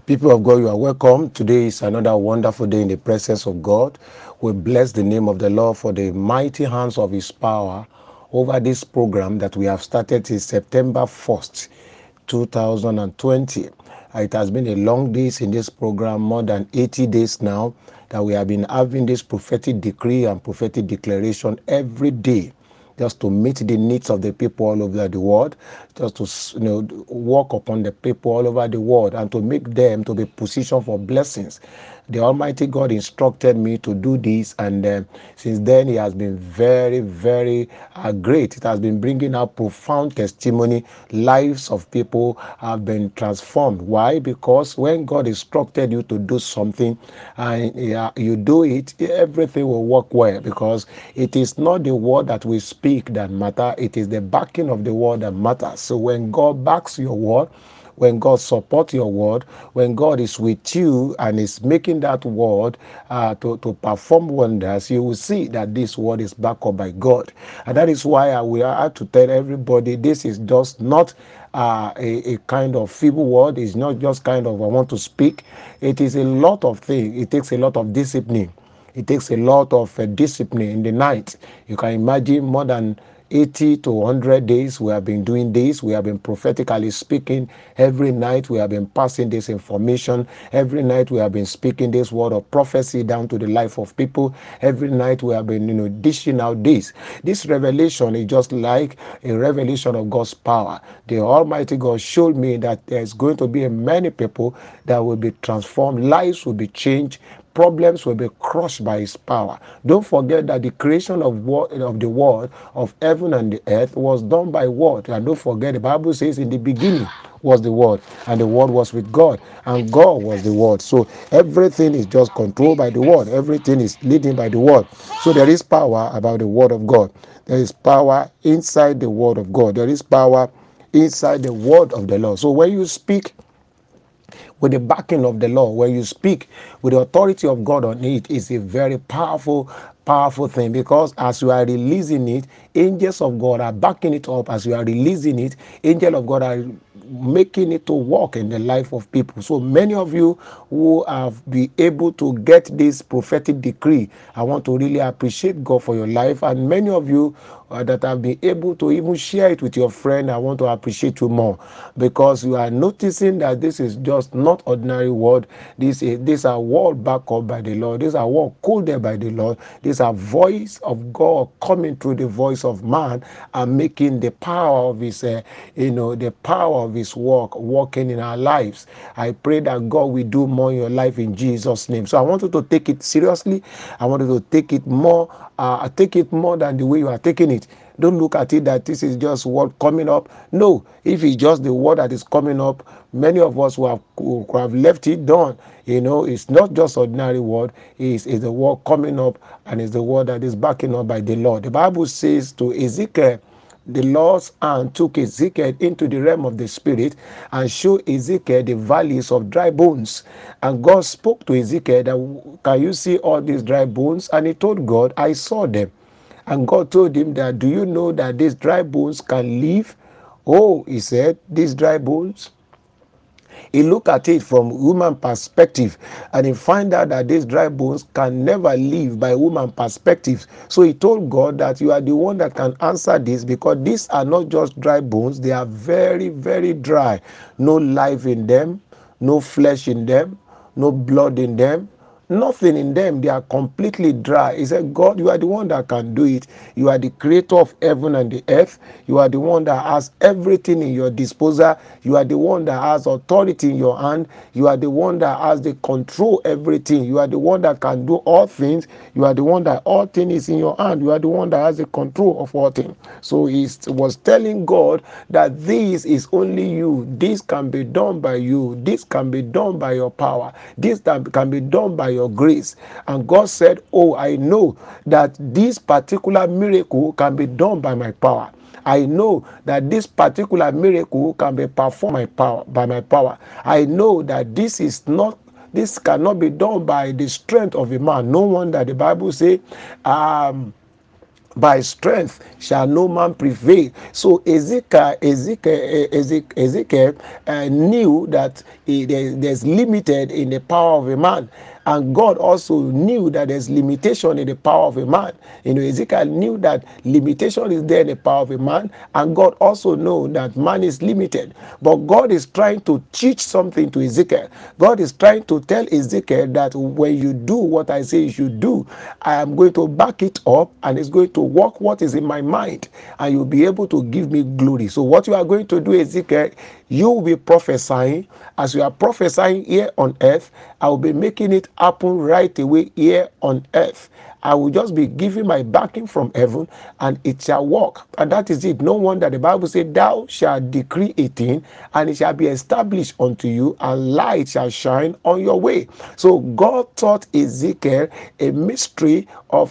People of God, you are welcome. Today is another wonderful day in the presence of God. We bless the name of the Lord for the mighty hands of his power over this program that we have started since September 1st, 2020. It has been a long days in this program, more than 80 days now, that we have been having this prophetic decree and prophetic declaration every day, just to meet the needs of the people all over the world, just to work upon the people all over the world and to make them to be positioned for blessings. The Almighty God instructed me to do this, and since then He has been very, very great. It has been bringing out profound testimony. Lives of people have been transformed. Why? Because when God instructed you to do something and you do it, everything will work well, because it is not the word that we speak that matter, it is the backing of the word that matters. So when God backs your word, when God supports your word, when God is with you and is making that word to perform wonders, you will see that this word is backed up by God. And that is why I will have to tell everybody, this is just not a kind of feeble word. It's not just kind of I want to speak. It is a lot of things. It takes a lot of discipline. It takes a lot of discipline in the night. You can imagine more than 80 to 100 days we have been doing this. We have been prophetically speaking every night. We have been passing this information every night. We have been speaking this word of prophecy down to the life of people every night. We have been dishing out this revelation is just like a revelation of God's power. The Almighty God showed me that there's going to be many people that will be transformed, lives will be changed, problems will be crushed by his power. Don't forget that the creation of the world, of heaven and the earth, was done by word. And don't forget, the Bible says in the beginning was the word, and the word was with God, and God was the word. So everything is just controlled by the word. Everything is leading by the word. So there is power about the word of God. There is power inside the word of God. There is power inside the word of the Lord. So when you speak with the backing of the law, when you speak with the authority of God on it, is a very powerful thing, because as you are releasing it, angels of God are backing it up. As you are releasing it, angels of God are making it to work in the life of people. So many of you who have been able to get this prophetic decree, I want to really appreciate God for your life. And many of you that have been able to even share it with your friend, I want to appreciate you more, because you are noticing that this is just not ordinary word. These are word backed up by the Lord. These are word coded by the Lord. These are voice of God coming through the voice of man and making the power of his the power of his work working in our lives. I pray that God will do more in your life in Jesus' name. So I want you to take it seriously. I want you to take it more than the way you are taking it. Don't look at it that this is just word coming up. No, if it's just the word that is coming up, many of us who have left it done. It's not just ordinary word. It's the word coming up, and it's the word that is backing up by the Lord. The Bible says to Ezekiel, the Lord's hand took Ezekiel into the realm of the spirit and showed Ezekiel the valleys of dry bones. And God spoke to Ezekiel that, can you see all these dry bones? And he told God, I saw them. And God told him that, do you know that these dry bones can live? Oh, he said, these dry bones. He looked at it from human perspective, and he find out that these dry bones can never live by human perspective. So he told God that you are the one that can answer this, because these are not just dry bones, they are very, very dry. No life in them, no flesh in them, no blood in them, nothing in them. They are completely dry. He said, God, you are the one that can do it. You are the creator of heaven and the earth. You are the one that has everything in your disposal. You are the one that has authority in your hand. You are the one that has the control everything. You are the one that can do all things. You are the one that all things is in your hand. You are the one that has the control of all things. So he was telling God that this is only you. This can be done by you. This can be done by your power. This can be done by your grace. And God said, oh, I know that this particular miracle can be done by my power. I know that this particular miracle can be performed by my power. I know that this cannot be done by the strength of a man. No wonder the Bible says, by strength shall no man prevail. So Ezekiel knew that there's limited in the power of a man. And God also knew that there's limitation in the power of a man. Ezekiel knew that limitation is there in the power of a man, and God also knows that man is limited. But God is trying to teach something to Ezekiel. God is trying to tell Ezekiel that when you do what I say you should do, I am going to back it up, and it's going to work what is in my mind, and you'll be able to give me glory. So what you are going to do, Ezekiel, you will be prophesying. As you are prophesying here on earth, I will be making it happen right away here on earth. I will just be giving my backing from heaven, and it shall work. And that is it. No wonder the Bible said, thou shalt decree a thing, and it shall be established unto you, and light shall shine on your way. So God taught Ezekiel a mystery of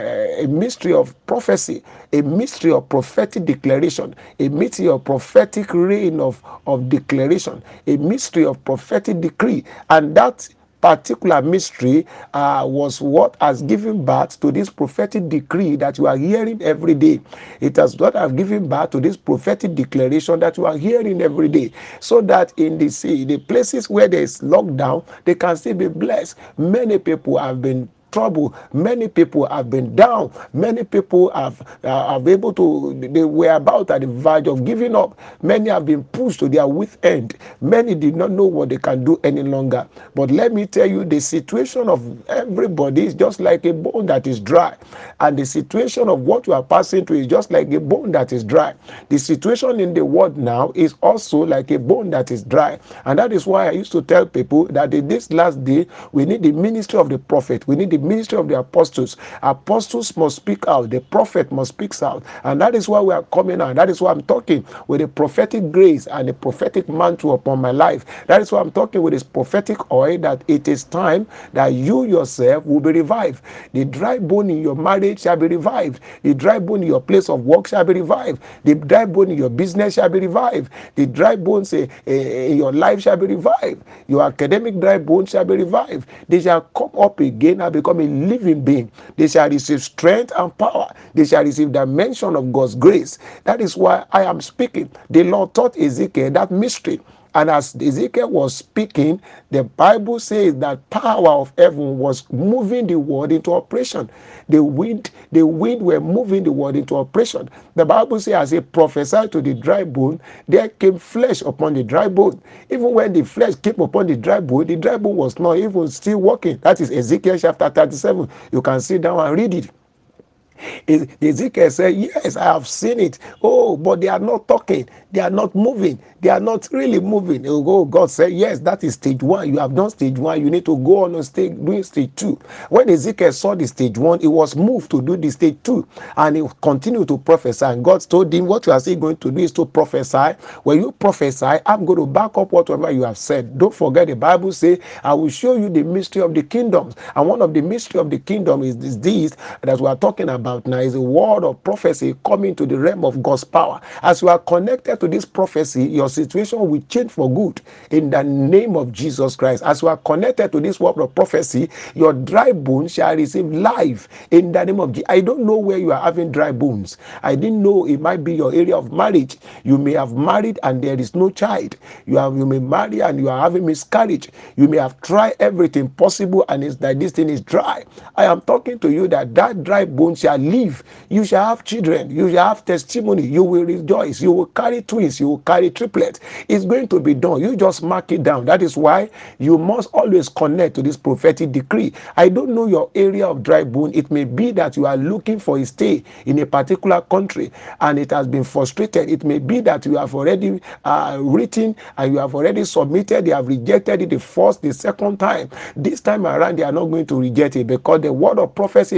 prophecy, a mystery of prophetic declaration, a mystery of prophetic reign of declaration, a mystery of prophetic decree. And that particular mystery was what has given birth to this prophetic decree that you are hearing every day. It has what have given birth to this prophetic declaration that you are hearing every day, so that in the places where there is lockdown, they can still be blessed. Many people have been trouble. Many people have been down. Many people have able to, they were about at the verge of giving up. Many have been pushed to their wit's end. Many did not know what they can do any longer. But let me tell you, the situation of everybody is just like a bone that is dry. And the situation of what you are passing through is just like a bone that is dry. The situation in the world now is also like a bone that is dry. And that is why I used to tell people that in this last day, we need the ministry of the prophet. We need the ministry of the apostles. Apostles must speak out. The prophet must speak out. And that is why we are coming out. That is why I'm talking with a prophetic grace and a prophetic mantle upon my life. That is why I'm talking with this prophetic oil, that it is time that you yourself will be revived. The dry bone in your marriage shall be revived. The dry bone in your place of work shall be revived. The dry bone in your business shall be revived. The dry bones in your life shall be revived. Your academic dry bones shall be revived. They shall come up again and become a living being. They shall receive strength and power. They shall receive dimension of God's grace. That is why I am speaking. The Lord taught Ezekiel that mystery. And as Ezekiel was speaking, the Bible says that power of heaven was moving the world into operation. The wind were moving the world into operation. The Bible says, as he prophesied to the dry bone, there came flesh upon the dry bone. Even when the flesh came upon the dry bone was not even still working. That is Ezekiel chapter 37. You can sit down and read it. Ezekiel said, yes, I have seen it. Oh, but they are not talking. They are not moving. They are not really moving. Oh, God said, yes, that is stage one. You have done stage one. You need to go on stage, doing stage two. When Ezekiel saw the stage one, he was moved to do the stage two. And he continued to prophesy. And God told him, what you are still going to do is to prophesy. When you prophesy, I'm going to back up whatever you have said. Don't forget, the Bible says, I will show you the mystery of the kingdoms. And one of the mystery of the kingdom is this that we are talking about now, is a word of prophecy coming to the realm of God's power. As you are connected to this prophecy, your situation will change for good in the name of Jesus Christ. As you are connected to this word of prophecy, your dry bones shall receive life in the name of Jesus. I don't know where you are having dry bones. I didn't know it might be your area of marriage. You may have married and there is no child. You may marry and you are having miscarriage. You may have tried everything possible and it's that this thing is dry. I am talking to you that dry bone shall live. You shall have children. You shall have testimony. You will rejoice. You will carry twins. You will carry triplets. It's going to be done. You just mark it down. That is why you must always connect to this prophetic decree. I don't know your area of dry bone. It may be that you are looking for a stay in a particular country and it has been frustrated. It may be that you have already written and you have already submitted. They have rejected it the first, the second time. This time around, they are not going to reject it because the word of prophecy